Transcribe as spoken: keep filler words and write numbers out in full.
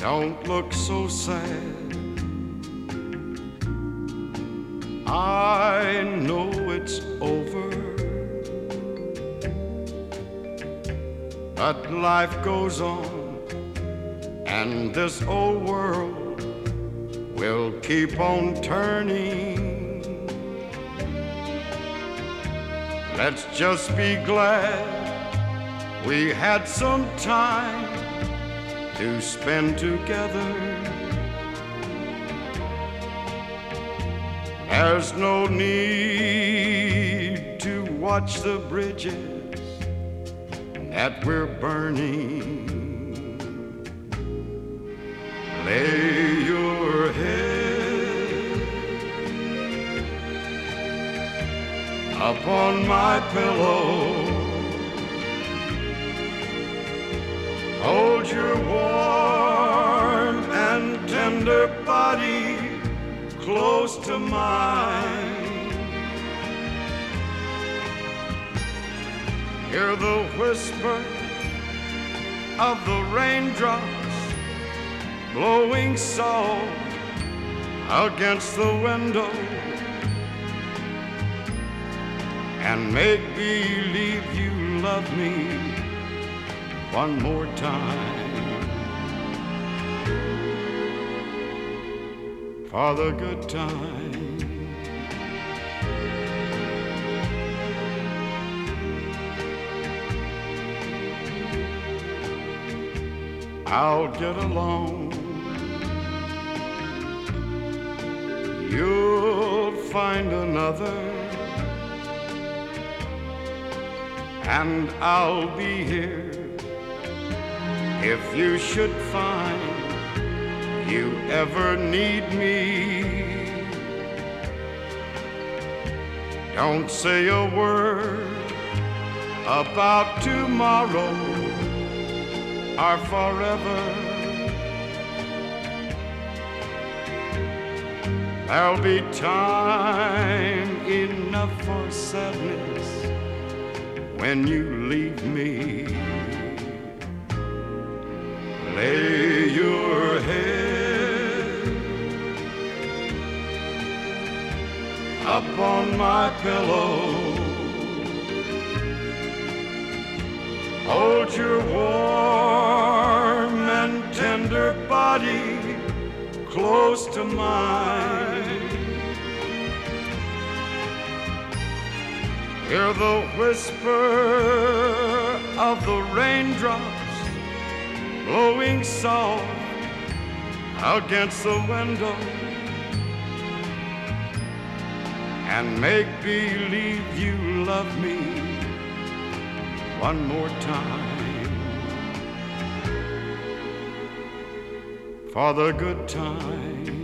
Don't look so sad. I know it's over, but life goes on, and this old world will keep on turning. Let's just be glad we had some time to spend together. There's no need to watch the bridges that we're burning. Lay your head upon my pillow. Hold your warm and tender body close to mine. Hear the whisper of the raindrops blowing soft against the window, and make believe you love me one more time. For the good time. I'll get along. You'll find another, and I'll be here if you should find you ever need me. Don't say a word about tomorrow or forever. There'll be time enough for sadness when you leave me. Lay your head upon my pillow. Hold your warm and tender body close to mine. Hear the whisper of the raindrops blowing soft against the window, and make believe you love me one more time. For the good time.